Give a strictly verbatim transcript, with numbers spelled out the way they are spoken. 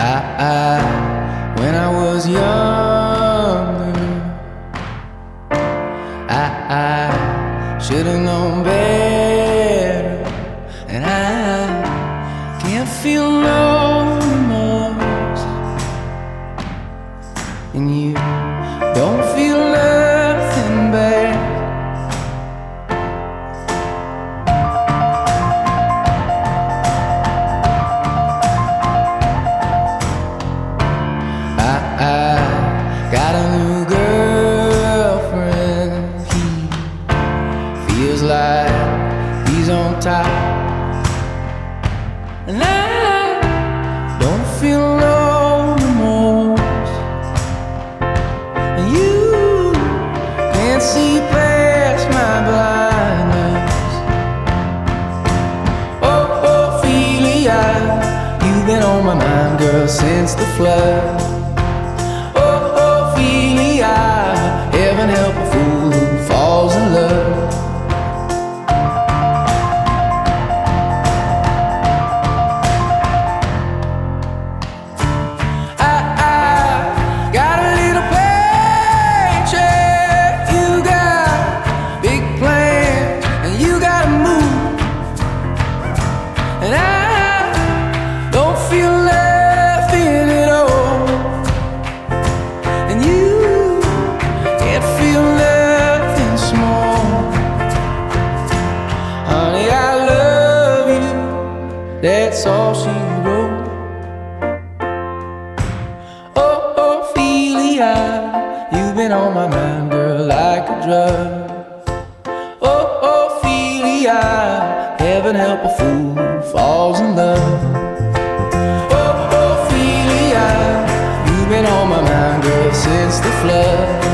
I, I, when I was younger, I, I should've known better, and I can't feel no remorse, and you don't feel nothing back. I got a new girlfriend. He feels like he's on top, and I don't feel no remorse. And you can't see past my blindness. Oh, Ophelia, you've been on my mind, girl, since the flood. Heaven help a fool who falls in love. I, I got a little paycheck. You got big plans, and you gotta move, and I don't feel nothing at all. And you feel nothing small. Honey, I love you, that's all she wrote. Oh, Ophelia, you've been on my mind, girl, like a drug. Oh, Ophelia, heaven help a fool who falls in love. Oh, Ophelia, you've been on my mind, girl, since the flood.